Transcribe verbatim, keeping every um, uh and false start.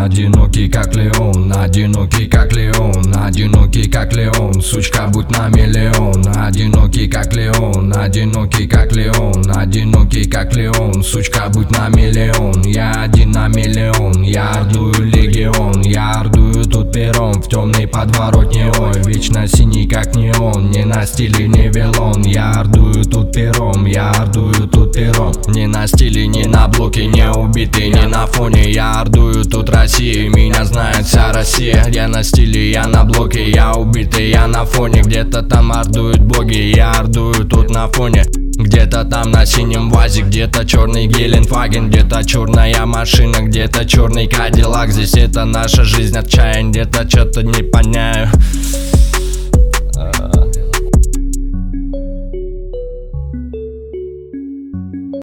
одинокий как Леон, одинокий как Леон, одинокий как Леон, сучка будь на миллион. Одинокий как Леон, одинокий как Леон, одинокий как Леон, сучка будь на миллион. Я один на миллион, я ордую легион, я ордую тут пером в темной подворотне. Ой, вечно синий как неон, не на стиле, не вилон. Я ордую тут пером, я ордую тут пером, не на стиле, не на блоке, не убитый, не на фоне. Я ордую тут Россию, меня знает вся Россия. Я на стиле, я на блоке, я убитый, я на фоне. Где-то там ордуют боги, я ордую тут на фоне. Где-то там на синем вазе, где-то черный Геленфаген, где-то черная машина, где-то черный Кадиллак. Здесь это наша жизнь, отчаян, где-то что-то не поняю.